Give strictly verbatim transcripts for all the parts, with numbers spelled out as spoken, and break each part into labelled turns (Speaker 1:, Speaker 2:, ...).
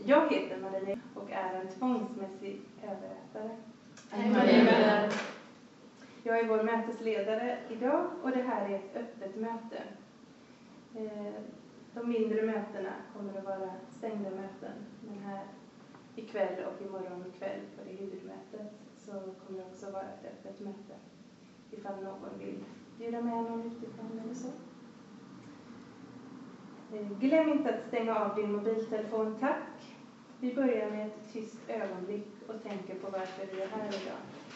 Speaker 1: Jag heter Maria och är en tvångsmässig överrättare.
Speaker 2: Hej Maria.
Speaker 1: Jag är vår mötesledare idag och det här är ett öppet möte. De mindre mötena kommer att vara stängda möten, men här ikväll och imorgon kväll på det huvudmötet så kommer det också vara ett öppet möte. Ifall någon vill bjuda med någon utifrån eller så. Glöm inte att stänga av din mobiltelefon, tack. Vi börjar med ett tyst ögonblick och tänker på varför vi är här idag.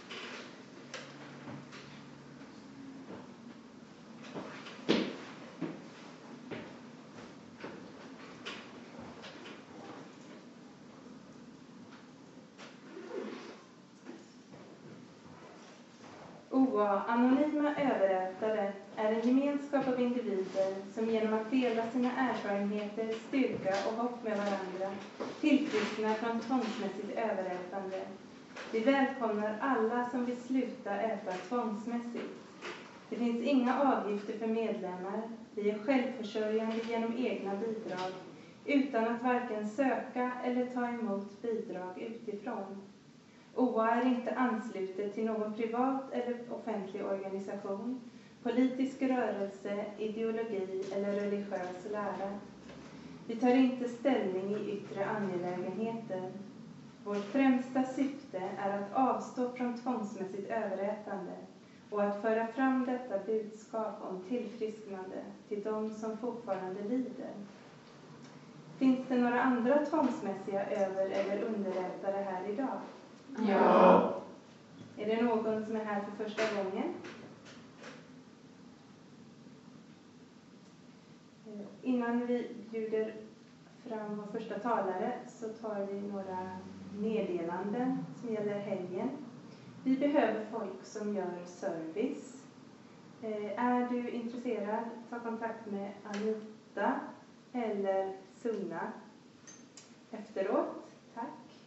Speaker 1: O A, anonyma överrättare, är en gemenskap av individer som genom att dela sina erfarenheter, styrka och hopp med varandra tillfrisknar från tvångsmässigt överätande. Vi välkomnar alla som vill sluta äta tvångsmässigt. Det finns inga avgifter för medlemmar. Vi är självförsörjande genom egna bidrag utan att varken söka eller ta emot bidrag utifrån. O A är inte anslutet till någon privat eller offentlig organisation, politisk rörelse, ideologi eller religiös lära. Vi tar inte ställning i yttre angelägenheter. Vårt främsta syfte är att avstå från tvångsmässigt överätande och att föra fram detta budskap om tillfrisknande till de som fortfarande lider. Finns det några andra tvångsmässiga över- eller underrättare här idag?
Speaker 2: Ja.
Speaker 1: Är det någon som är här för första gången? Innan vi bjuder fram vår första talare så tar vi några meddelanden som gäller helgen. Vi behöver folk som gör service. Är du intresserad, ta kontakt med Anita eller Sunna efteråt. Tack.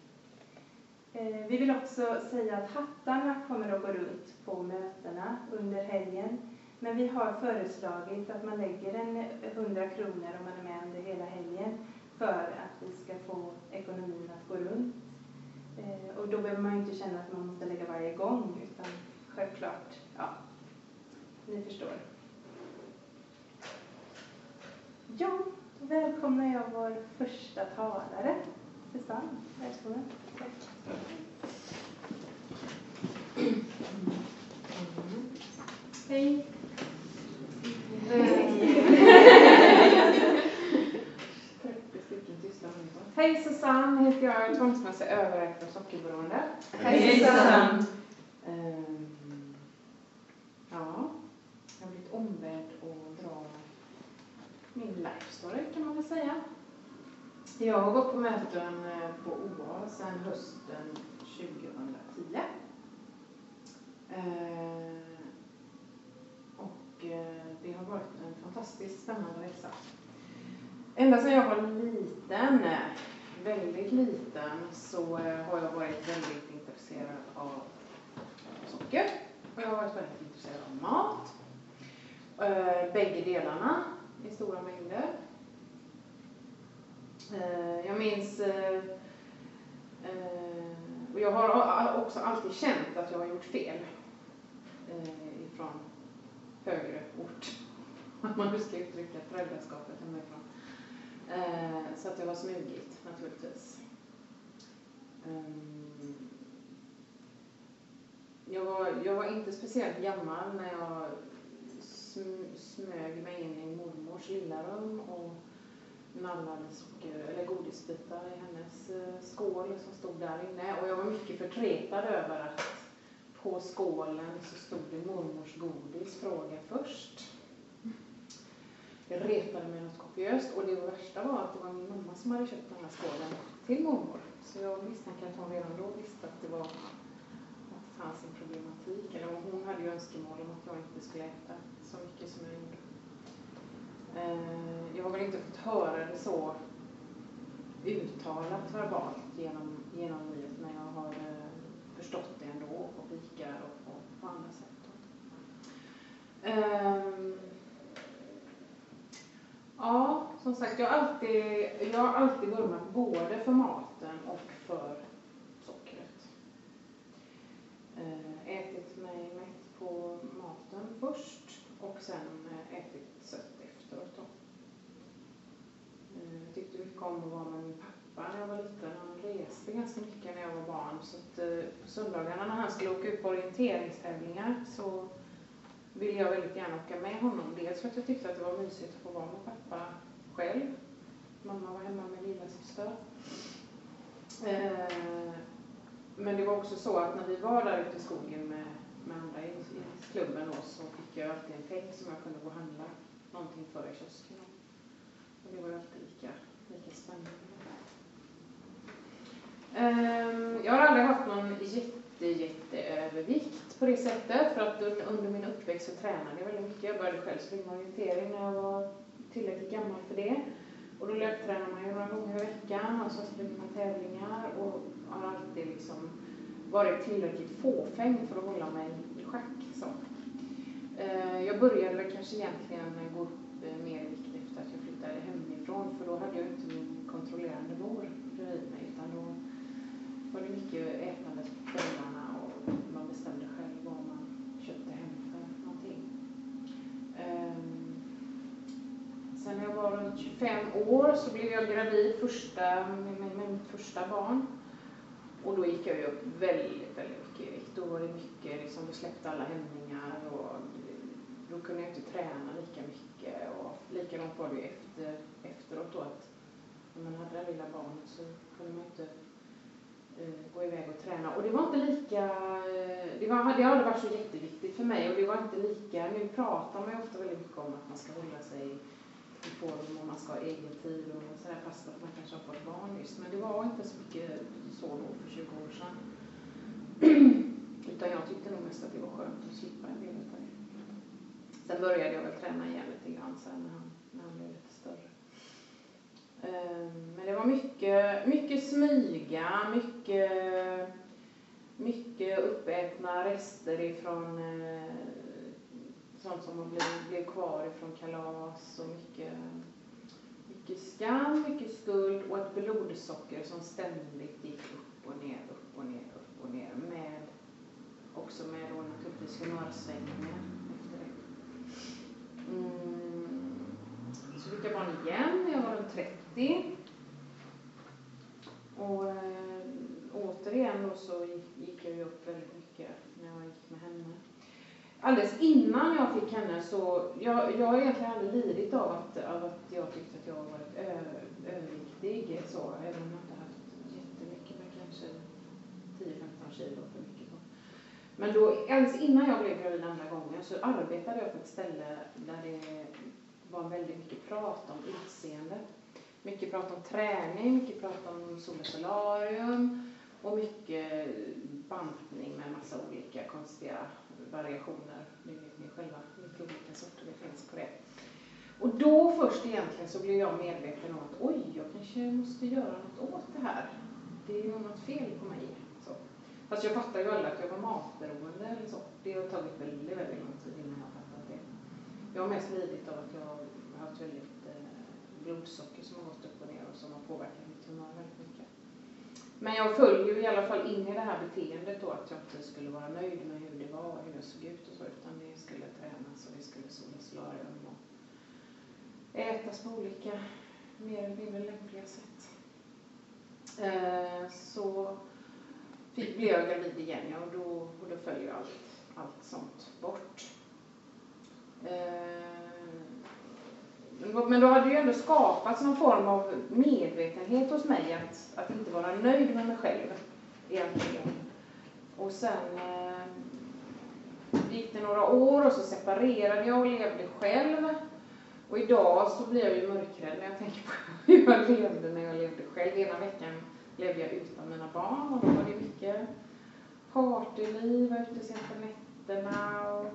Speaker 1: Vi vill också säga att hattarna kommer att gå runt på mötena under helgen. Men vi har föreslagit att man lägger en hundra kronor om man är med under hela helgen för att vi ska få ekonomin att gå runt. Och då behöver man inte känna att man måste lägga varje gång, utan självklart, ja, ni förstår. Ja, då välkomnar jag vår första talare, Susanne. Välkommen. Tack.
Speaker 2: Hej. Hej Susanne, heter jag, tvångsmässig överrättare och sockerberoende.
Speaker 1: Hej Susanne.
Speaker 2: Um, ja, jag har blivit ombedd att dra min life story kan man väl säga. Jag har gått på möten på O A sedan hösten tjugohundratio. Uh, och uh, det har varit en fantastiskt spännande resa. Ända sedan jag var liten, väldigt liten, så har jag varit väldigt intresserad av socker. Och jag har varit väldigt intresserad av mat. Bägge delarna i stora mängder. Jag minns, och jag har också alltid känt att jag har gjort fel ifrån högre ort. Att man nu ska uttrycka föräldraskapet hemifrån. Så att jag var smugit naturligtvis. Jag var, jag var inte speciellt gammal när jag smög mig in i mormors lilla rum och nallade socker eller godisbitar i hennes skål som stod där inne. Och jag var mycket förtretad över att på skålen så stod det mormors godis, fråga först. Jag retade mig något kopiöst och det värsta var att det var min mamma som hade köpt den här skålen till mormor. Så jag misstänkte att hon redan då visste att det var att det fanns en problematik. Eller hon hade ju önskemål om att jag inte skulle äta så mycket som jag gjorde. Jag har väl inte fått höra det så uttalat verbalt genom, genom livet, men jag har förstått det ändå på fikar och på, på andra sätt. Um, Ja, som sagt, jag har alltid, jag har alltid vurmat både för maten och för sockret. Eh, ätit mig mätt på maten först och sen eh, ätit sött efteråt då. Eh, jag tyckte mycket om att vara med min pappa när jag var liten. Han reste ganska mycket när jag var barn. Så att, eh, på söndagarna när han skulle åka ut på orienteringstävlingar så ville jag väldigt gärna åka med honom. Dels för att jag tyckte att det var mysigt att få vara med pappa själv. Mamma var hemma med lilla syster. Eh, men det var också så att när vi var där ute i skogen med, med andra i, i klubben då, så fick jag alltid en peng som jag kunde gå och handla någonting för i kiosken. Och det var ju alltid lika, lika spännande. Eh, jag har aldrig haft någon jätte, jätteövervikt på det sättet. För att under min uppväxt så tränade jag väldigt mycket. Jag började själv springa orientering när jag var tillräckligt gammal för det. Och då löptränar man ju några gånger i veckan och så springer man tävlingar och har alltid liksom varit tillräckligt fåfäng för att hålla mig i schack. Så. Eh, jag började väl kanske egentligen gå upp eh, mer i vikt efter att jag flyttade hemifrån, för då hade jag inte min kontrollerande mor bredvid mig, utan då var det mycket ätandet på kvällarna och man bestämde själv vad man köpte hem för någonting. Eh, Sen när jag var runt tjugofem år så blev jag gravid första, med, med, med mitt första barn. Och då gick jag ju upp väldigt, väldigt mycket i vikt. Då var det mycket, liksom, då släppte alla hämningar och då kunde jag inte träna lika mycket. Och likadant var det ju efter, efteråt då, att när man hade det lilla barnet så kunde man inte uh, gå iväg och träna. Och det var inte lika, det, var, det hade varit så jätteviktigt för mig och det var inte lika, nu pratar man ju ofta väldigt mycket om att man ska hålla sig i form och man ska ha egen tid och sådär, fast att man kanske har fått barn just. Men det var inte så mycket så då för tjugo år sedan. Utan jag tyckte nog mest att det var skönt att slippa en del av det. Sen började jag väl träna igen lite grann sen när han, när han blev lite större. Men det var mycket, mycket smyga, mycket, mycket uppätna rester ifrån sånt som blev, blev kvar ifrån kalas och mycket, mycket skam, mycket skuld och ett blodsocker som ständigt gick upp och ner, upp och ner, upp och ner, med också med då naturligtvis humörsvängningar efter det. Mm. Så fick jag barn igen när jag var runt trettio. Och äh, återigen då så gick, gick jag ju upp väldigt mycket när jag gick med henne. Alldeles innan jag fick henne så, jag, jag har egentligen aldrig lidit av att, av att jag tyckte att jag var varit överviktig så, även om jag inte haft jättemycket, men kanske tio femton kilo för mycket så. Men då, alldeles innan jag blev gravid andra gången så arbetade jag på ett ställe där det var väldigt mycket prat om utseende. Mycket prat om träning, mycket prat om sol och solarium och mycket bantning med en massa olika konstiga variationer. Ni vet ni själva vilka olika sorter det finns på det. Och då först egentligen så blev jag medveten om att oj, jag kanske måste göra något åt det här. Det är ju något fel på mig. Så. Fast jag fattar ju alla att jag var matberoende eller så. Det har tagit väldigt, väldigt lång tid innan jag fattat det. Jag har mest lidit av att jag har haft väldigt eh, blodsocker som har gått upp och ner och som har påverkat mitt humör väldigt mycket. Men jag följer ju i alla fall in i det här beteendet då, att jag inte skulle vara nöjd med hur det var och hur det såg ut och så, utan det skulle tränas och det skulle solas solarium och ätas på olika mer eller mindre lämpliga sätt. Eh, så fick, blev jag gravid igen, ja, och, då, och då följer allt, allt sånt bort. Eh, Men då hade det ju ändå skapats någon form av medvetenhet hos mig att, att inte vara nöjd med mig själv egentligen. Och sen eh, gick det några år och så separerade jag och levde själv. Och idag så blir jag ju mörkrädd när jag tänker på hur jag levde när jag levde själv. Ena veckan levde jag utan mina barn och då var det mycket partyliv, var ute sent på nätterna och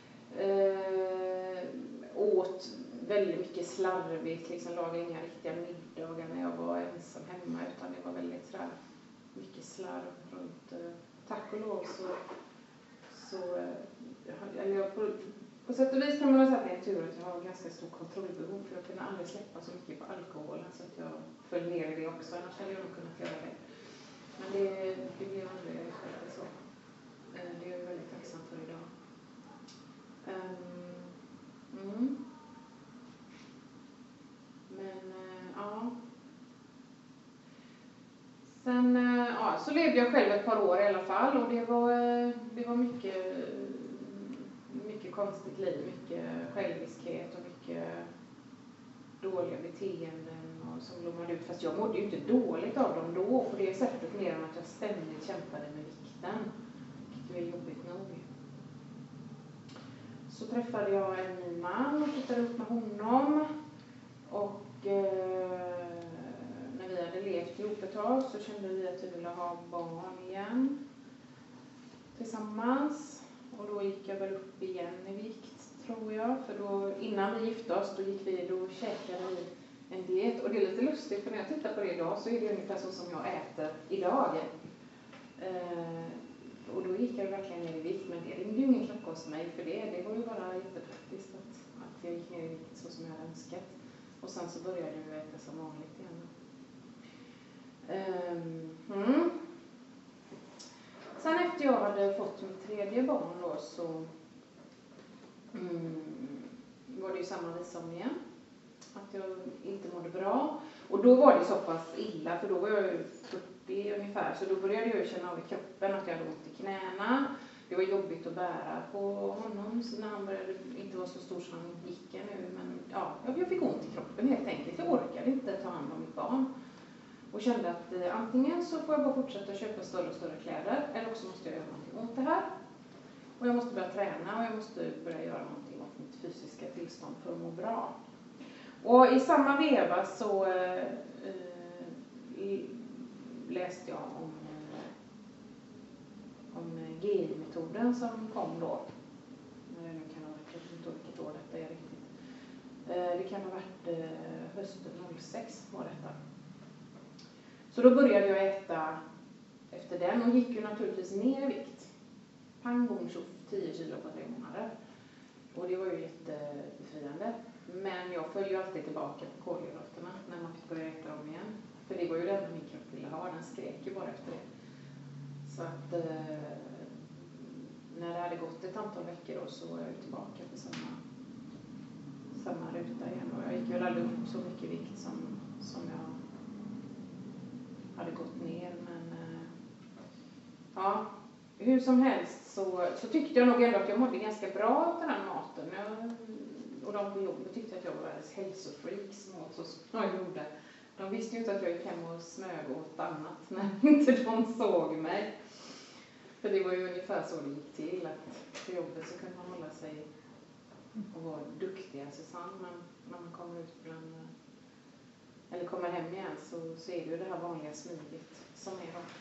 Speaker 2: eh, åt väldigt mycket slarvigt, liksom lagade inga riktiga middagar när jag var ensam hemma, utan det var väldigt sådär mycket slarv runt. Tack och lov så, så eller jag, på, På sätt och vis kan man väl säga att det är en tur att jag har ganska stor kontrollbehov, för jag kunde aldrig släppa så mycket på alkoholen så att jag föll ner i det också, annars hade jag nog kunnat göra det. Men det, det blev aldrig eller så. Det är jag väldigt tacksam för idag. Um, mm. Men ja. Sen ja, så levde jag själv ett par år i alla fall, och det var, det var mycket, mycket konstigt liv, mycket själviskhet och mycket dåliga beteenden och som blommade ut. Fast jag mådde ju inte dåligt av dem då på det sättet, mer än att jag ständigt kämpade med vikten, vilket är jobbigt nog. Så träffade jag en ny man och flyttade upp med honom, och eh, när vi hade levt ihop ett tag så kände vi att vi ville ha barn igen tillsammans, och då gick jag väl upp igen i vikt, tror jag, för då innan vi gifte oss då gick vi då käkade vi en diet, och det är lite lustigt för när jag tittar på det idag så är det ungefär så som jag äter idag. Eh, och då gick jag verkligen ner i vikt, men det ringde ju ingen klocka hos mig för det, det var ju bara jättepraktiskt att, att jag gick ner i vikt så som jag hade önskat. Och sen så började jag äta som vanligt igen. Um, mm. Sen efter jag hade fått mitt tredje barn då så mm, var det ju samma visa om igen. Att jag inte mådde bra. Och då var det så pass illa, för då var jag fyrtio ungefär. Så då började jag känna av i kroppen att jag hade ont i knäna. Det var jobbigt att bära på honom så när han började inte vara så stor som han gick nu. Men ja, jag fick ont i kroppen helt enkelt. Jag orkade inte ta hand om mitt barn. Och kände att eh, antingen så får jag bara fortsätta köpa större och större kläder. Eller också måste jag göra någonting åt det här. Och jag måste börja träna och jag måste börja göra någonting åt mitt fysiska tillstånd för att må bra. Och i samma veva så eh, eh, läste jag om om G I-metoden som kom då. Nu kan ha varit, jag vet inte vilket år detta är riktigt. Det kan ha varit hösten noll sex var detta. Så då började jag äta efter den och gick ju naturligtvis ner i vikt. Pang, bom, tjoff, tio kilo på tre månader. Och det var ju jättebefriande. Men jag följde ju alltid tillbaka på kolhydraterna när man fick börja äta dem igen. För det var ju det min kropp ville ha, den skrek ju bara efter det. Så att eh, när det hade gått ett antal veckor då, så var jag tillbaka på samma, samma ruta igen. Och jag gick väl aldrig upp så mycket vikt som, som jag hade gått ner. Men eh, ja, hur som helst så, så tyckte jag nog ändå att jag mådde ganska bra av den här maten. Jag, och de på jobbet tyckte att jag var världens hälsofreak som åt så som jag gjorde. De visste ju inte att jag gick hem och smög åt annat när inte de såg mig. För det var ju ungefär så det gick till, att på jobbet så kunde man hålla sig och vara duktig, Susanne, men när man kommer ut bland, eller kommer hem igen så, så är det ju det här vanliga smidigt som är då.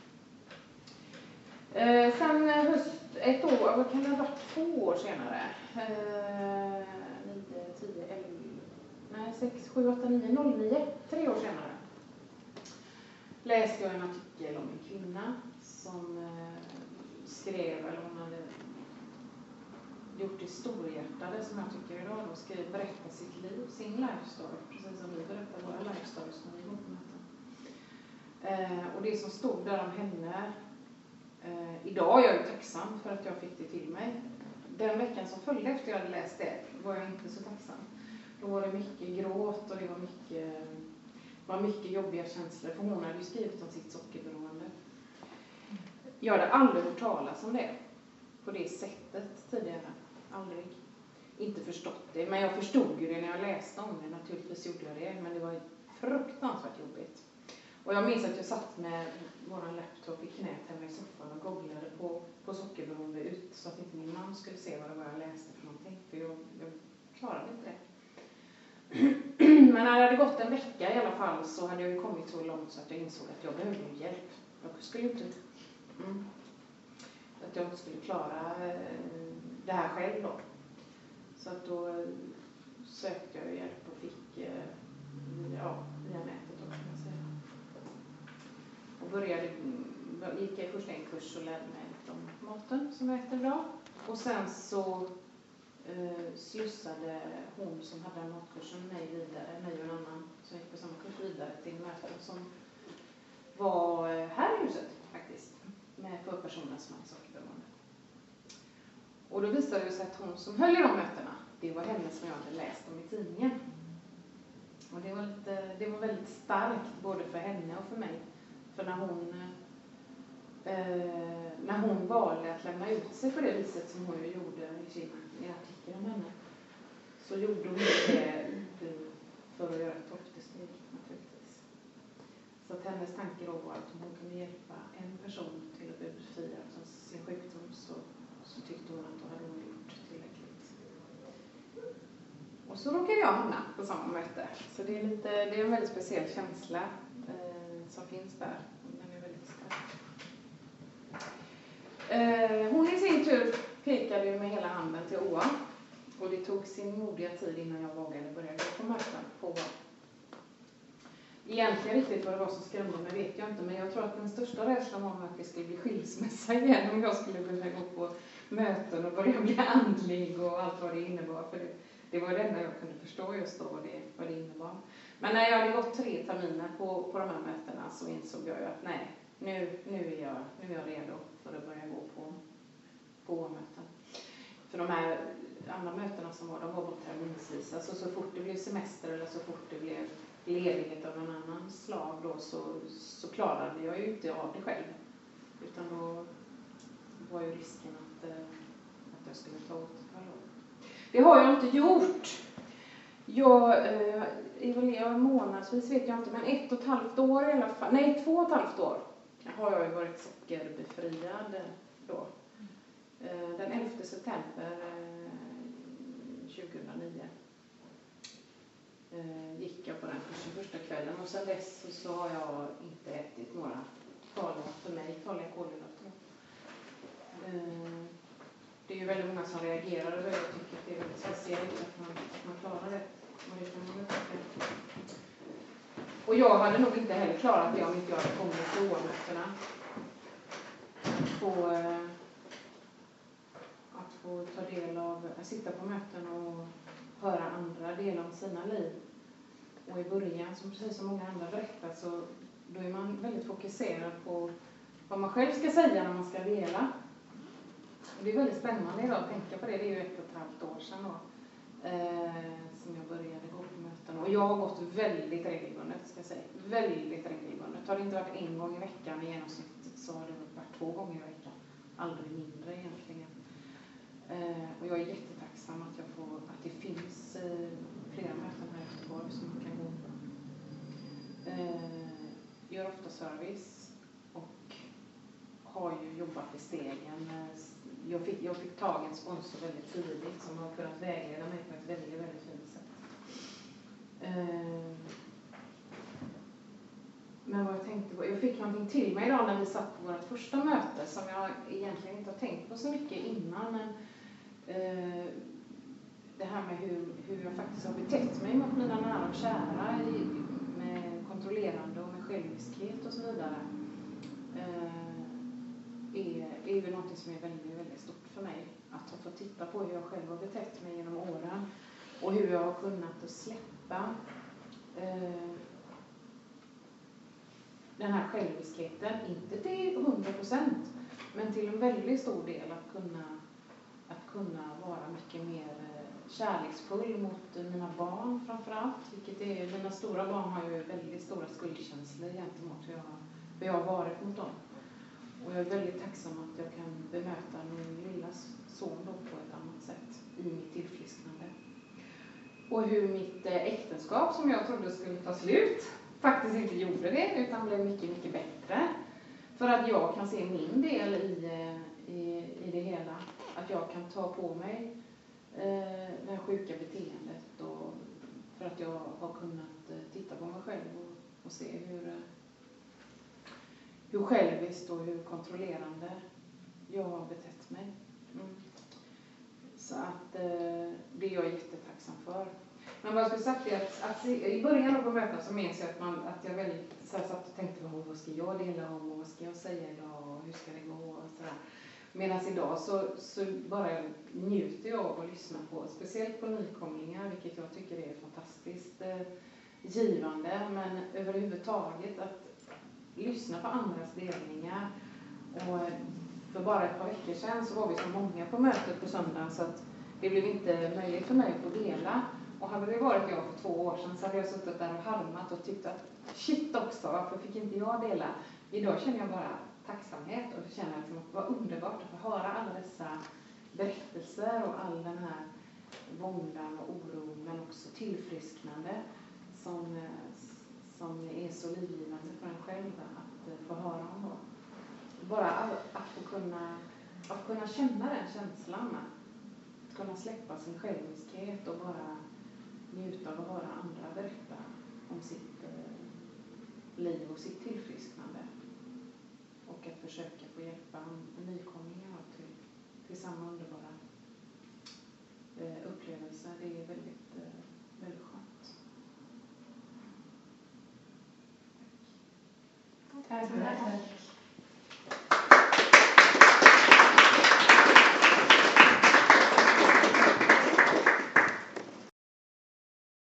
Speaker 2: Eh, sen höst, ett år, vad kan det ha varit, två år senare, eh, nio, tio, elva, nej, sex, sju, åtta, nio, noll, nio, tre år senare läste jag en artikel om en kvinna som eh, skrev, eller hon hade gjort det storhjärtade som jag tycker idag, då skrev berätta sitt liv, sin life story, precis som vi berättar våra life stories när vi går på möten. Eh, och det som stod där om henne, eh, idag är jag ju tacksam för att jag fick det till mig. Den veckan som följde efter jag hade läst det var jag inte så tacksam. Då var det mycket gråt och det var mycket, var mycket jobbiga känslor, för hon hade ju skrivit om sitt sockerberoende. Jag hade aldrig hört talas om det på det sättet tidigare. Aldrig. Inte förstått det. Men jag förstod ju det när jag läste om det. Naturligtvis gjorde jag det. Men det var fruktansvärt jobbigt. Och jag minns att jag satt med våran laptop i knät hemma i soffan och googlade på, på sockerberoende ut. Så att inte min man skulle se vad det var jag läste för någonting. För jag, jag klarade inte det. Men när det hade gått en vecka i alla fall så hade jag ju kommit så långt så att jag insåg att jag behövde hjälp. Jag skulle inte... Mm. Att jag inte skulle klara det här själv då. Så att då sökte jag hjälp och fick ja, via nätet då kan man säga. Och började, gick jag först en kurs och lärde mig om maten som jag äter idag. Och sen så eh, slussade hon som hade en matkursen mig vidare, mig och en annan som gick på samma kurs vidare till möten som var här i huset faktiskt, med för personer som hade sockerberoende. Och då visade det sig att hon som höll i de mötena, det var henne som jag hade läst om i tidningen. Och det var, lite, det var väldigt starkt både för henne och för mig. För när hon, eh, när hon valde att lämna ut sig på det viset som hon ju gjorde i sin i artikeln om henne, så gjorde hon det för att göra ett tolfte steg naturligtvis. Så att hennes tanke då var att om hon kunde hjälpa en person till att bli befriad från sin sjukdom, så, så tyckte hon att då hade hon gjort tillräckligt. Och så råkade jag hamna på samma möte. Så det är, lite, det är en väldigt speciell känsla eh, som finns där. Den är väldigt stark. Eh, hon i sin tur pekade ju med hela handen till O A. Och det tog sin modiga tid innan jag vågade börja gå på möten på O A. Egentligen riktigt vad det var som skrämde mig vet jag inte. Men jag tror att den största rädslan var att det skulle bli skilsmässa igen. Om jag skulle börja gå på möten och börja bli andlig och allt vad det innebar. För det, det var det enda jag kunde förstå just då vad det, vad det innebar. Men när jag hade gått tre terminer på, på de här mötena så insåg jag ju att nej, nu, nu, är jag, nu är jag redo för att börja gå på, på O A-möten. För de här andra mötena som var, de var bara terminsvis. Alltså så fort det blev semester eller så fort det blev ledighet av en annan slag då, så, så klarade jag ju inte av det själv. Utan då var ju risken att, att jag skulle ta återfall. Det har jag inte gjort. Jag, eh, jag månadsvis vet jag inte, men ett och ett halvt år i alla fall. Nej, två och ett halvt år har jag ju varit sockerbefriad då. Eh, den elfte september eh, tjugohundranio eh, gick jag på den kursen första kvällen. Och sedan dess så, så har jag inte ätit några farliga, för mig farliga kolhydrater. Eh, Det är ju väldigt många som reagerar och jag tycker att det är väldigt speciellt att man, att man klarar det. Och, det kan man och jag hade nog inte heller klarat det om inte jag hade kommit till O A-mötena. Att få, att få ta del av, att sitta på möten och höra andra dela om sina liv. Och i början, som precis som många andra berättar, så då är man väldigt fokuserad på vad man själv ska säga när man ska dela. Och det är väldigt spännande idag att tänka på det. Det är ju ett och ett halvt år sedan då, eh, som jag började gå på möten. Och jag har gått väldigt regelbundet, ska jag säga. Väldigt regelbundet. Har det inte varit en gång i veckan i genomsnitt så har det varit två gånger i veckan. Aldrig mindre egentligen. Eh, och jag är jättetacksam att, jag får, att det finns eh, flera möten här i Göteborg som man kan gå på. Eh, gör ofta service och har ju jobbat i stegen. Jag fick, jag fick tag i en sponsor väldigt tidigt som har kunnat vägleda mig på ett väldigt, väldigt fint sätt. Eh, men vad jag tänkte på, jag fick någonting till mig idag när vi satt på vårt första möte som jag egentligen inte har tänkt på så mycket innan. Men eh, det här med hur, hur jag faktiskt har betett mig mot mina nära och kära i, med kontrollerande och med själviskhet och så vidare. Eh, är, är ju något som är väldigt, väldigt stort för mig. Att få titta på hur jag själv har betett mig genom åren. Och hur jag har kunnat att släppa eh, den här själviskheten. Inte till hundra procent. Men till en väldigt stor del att kunna, att kunna vara mycket mer kärleksfull mot mina barn framförallt. Vilket är, mina stora barn har ju väldigt stora skuldkänslor gentemot hur jag, hur jag har varit mot dem. Och jag är väldigt tacksam att jag kan bemöta min lilla son då på ett annat sätt i mitt tillfrisknande. Och hur mitt äktenskap som jag trodde skulle ta slut faktiskt inte gjorde det utan blev mycket, mycket bättre. För att jag kan se min del i, i, i det hela. Att jag kan ta på mig eh, det här sjuka beteendet och för att jag har kunnat eh, titta på mig själv och, och se hur... Eh, hur själviskt och hur kontrollerande jag har betett mig. Mm. Så att eh, det är jag jättetacksam för. Men vad jag skulle sagt är att, att i början av möten så minns jag att, man, att jag väldigt så här, satt och tänkte på vad ska jag dela om och vad ska jag säga idag och hur ska det gå och sådär. Medan idag så, så bara njuter jag av att lyssna på, speciellt på nykomlingar, vilket jag tycker är fantastiskt eh, givande. Men överhuvudtaget att lyssna på andras delningar. Och för bara ett par veckor sedan så var vi så många på mötet på söndagen så att det blev inte möjligt för mig att få dela. Och hade det varit jag för två år sedan så hade jag suttit där och harmat och tyckt att shit också, varför fick inte jag dela? Idag känner jag bara tacksamhet och känner att det var underbart att få höra alla dessa berättelser och all den här våndan och oro, men också tillfrisknande som, som är så livgivande för en själv att få höra om då. Bara att, att få kunna, att kunna känna den känslan, att kunna släppa sin själviskhet och bara njuta av att höra andra berätta om sitt eh, liv och sitt tillfrisknande. Och att försöka få hjälpa nykomlingar till, till samma underbara eh, upplevelse. Det är väldigt, eh, väldigt skönt.
Speaker 1: Tack. Tack.